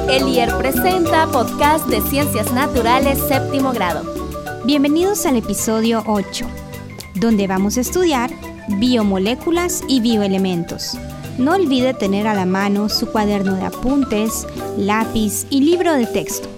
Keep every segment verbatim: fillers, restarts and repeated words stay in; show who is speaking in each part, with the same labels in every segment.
Speaker 1: Elier presenta podcast de Ciencias Naturales séptimo grado.
Speaker 2: Bienvenidos al episodio ocho, donde vamos a estudiar biomoléculas y bioelementos. No olvide tener a la mano su cuaderno de apuntes, lápiz y libro de texto.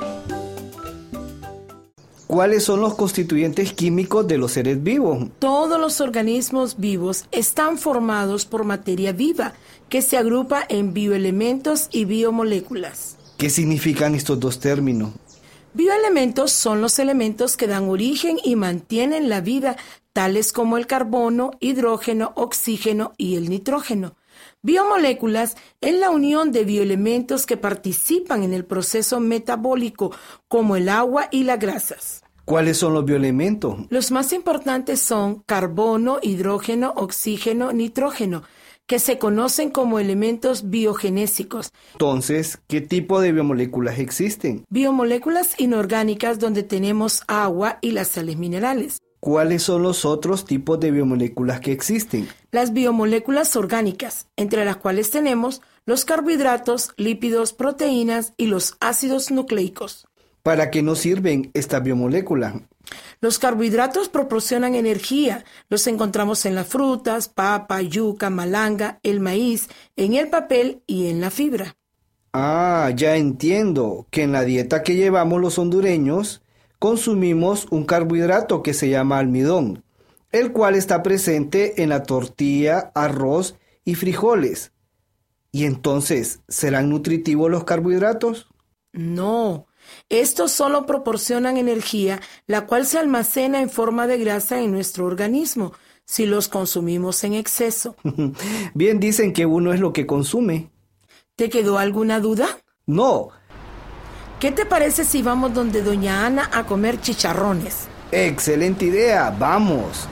Speaker 3: ¿Cuáles son los constituyentes químicos de los seres vivos?
Speaker 4: Todos los organismos vivos están formados por materia viva, que se agrupa en bioelementos y biomoléculas.
Speaker 3: ¿Qué significan estos dos términos?
Speaker 4: Bioelementos son los elementos que dan origen y mantienen la vida, tales como el carbono, hidrógeno, oxígeno y el nitrógeno. Biomoléculas es la unión de bioelementos que participan en el proceso metabólico, como el agua y las grasas.
Speaker 3: ¿Cuáles son los bioelementos?
Speaker 4: Los más importantes son carbono, hidrógeno, oxígeno, nitrógeno, que se conocen como elementos biogenésicos.
Speaker 3: Entonces, ¿qué tipo de biomoléculas existen?
Speaker 4: Biomoléculas inorgánicas, donde tenemos agua y las sales minerales.
Speaker 3: ¿Cuáles son los otros tipos de biomoléculas que existen?
Speaker 4: Las biomoléculas orgánicas, entre las cuales tenemos los carbohidratos, lípidos, proteínas y los ácidos nucleicos.
Speaker 3: ¿Para qué nos sirven estas biomoléculas?
Speaker 4: Los carbohidratos proporcionan energía. Los encontramos en las frutas, papa, yuca, malanga, el maíz, en el papel y en la fibra.
Speaker 3: Ah, ya entiendo que en la dieta que llevamos los hondureños consumimos un carbohidrato que se llama almidón, el cual está presente en la tortilla, arroz y frijoles. ¿Y entonces serán nutritivos los carbohidratos?
Speaker 4: No. Estos solo proporcionan energía, la cual se almacena en forma de grasa en nuestro organismo, si los consumimos en exceso.
Speaker 3: Bien dicen que uno es lo que consume.
Speaker 4: ¿Te quedó alguna duda?
Speaker 3: No.
Speaker 4: ¿Qué te parece si vamos donde doña Ana a comer chicharrones?
Speaker 3: Excelente idea, vamos.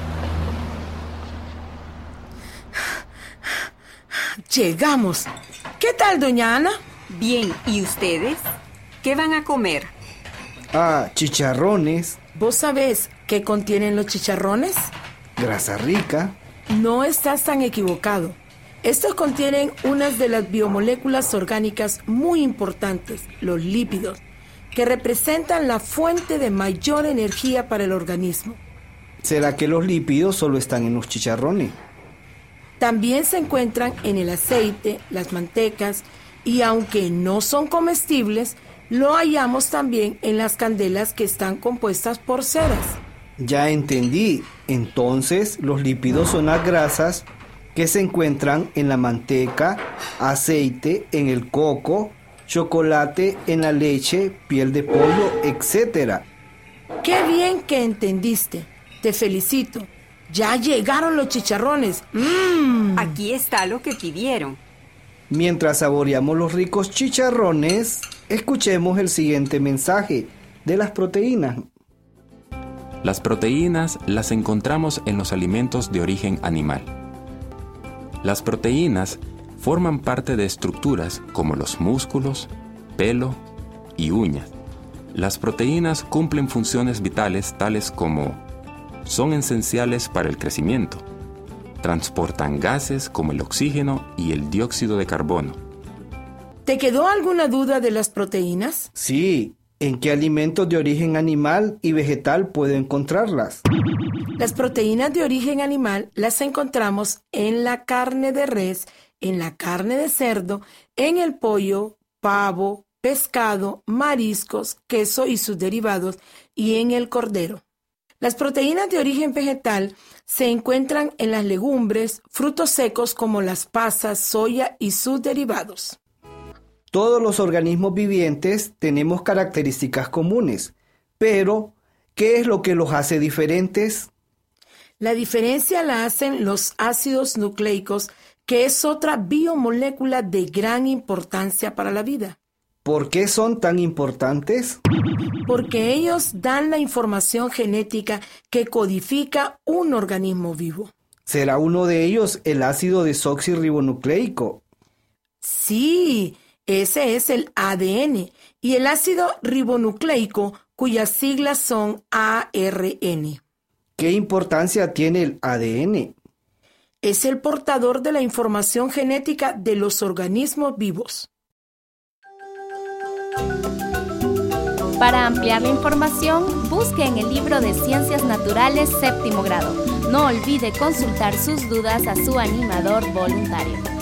Speaker 4: Llegamos. ¿Qué tal, doña Ana?
Speaker 5: Bien, ¿y ustedes? ¿Qué van a comer?
Speaker 3: Ah, chicharrones.
Speaker 4: ¿Vos sabés qué contienen los chicharrones?
Speaker 3: Grasa rica.
Speaker 4: No estás tan equivocado. Estos contienen unas de las biomoléculas orgánicas muy importantes, los lípidos, que representan la fuente de mayor energía para el organismo.
Speaker 3: ¿Será que los lípidos solo están en los chicharrones?
Speaker 4: También se encuentran en el aceite, las mantecas, y aunque no son comestibles, lo hallamos también en las candelas, que están compuestas por ceras.
Speaker 3: Ya entendí. Entonces, los lípidos son las grasas que se encuentran en la manteca, aceite, en el coco, chocolate, en la leche, piel de pollo, etcétera.
Speaker 4: ¡Qué bien que entendiste! Te felicito. Ya llegaron los chicharrones. ¡Mmm!
Speaker 5: Aquí está lo que pidieron.
Speaker 3: Mientras saboreamos los ricos chicharrones, escuchemos el siguiente mensaje de las proteínas.
Speaker 6: Las proteínas las encontramos en los alimentos de origen animal. Las proteínas forman parte de estructuras como los músculos, pelo y uñas. Las proteínas cumplen funciones vitales tales como son esenciales para el crecimiento, transportan gases como el oxígeno y el dióxido de carbono.
Speaker 4: ¿Te quedó alguna duda de las proteínas?
Speaker 3: Sí, ¿en qué alimentos de origen animal y vegetal puedo encontrarlas?
Speaker 4: Las proteínas de origen animal las encontramos en la carne de res, en la carne de cerdo, en el pollo, pavo, pescado, mariscos, queso y sus derivados, y en el cordero. Las proteínas de origen vegetal se encuentran en las legumbres, frutos secos como las pasas, soya y sus derivados.
Speaker 3: Todos los organismos vivientes tenemos características comunes, pero ¿qué es lo que los hace diferentes?
Speaker 4: La diferencia la hacen los ácidos nucleicos, que es otra biomolécula de gran importancia para la vida.
Speaker 3: ¿Por qué son tan importantes?
Speaker 4: Porque ellos dan la información genética que codifica un organismo vivo.
Speaker 3: ¿Será uno de ellos el ácido desoxirribonucleico?
Speaker 4: Sí, ese es el A D N, y el ácido ribonucleico, cuyas siglas son A R N.
Speaker 3: ¿Qué importancia tiene el A D N?
Speaker 4: Es el portador de la información genética de los organismos vivos.
Speaker 1: Para ampliar la información, busque en el libro de Ciencias Naturales séptimo grado. No olvide consultar sus dudas a su animador voluntario.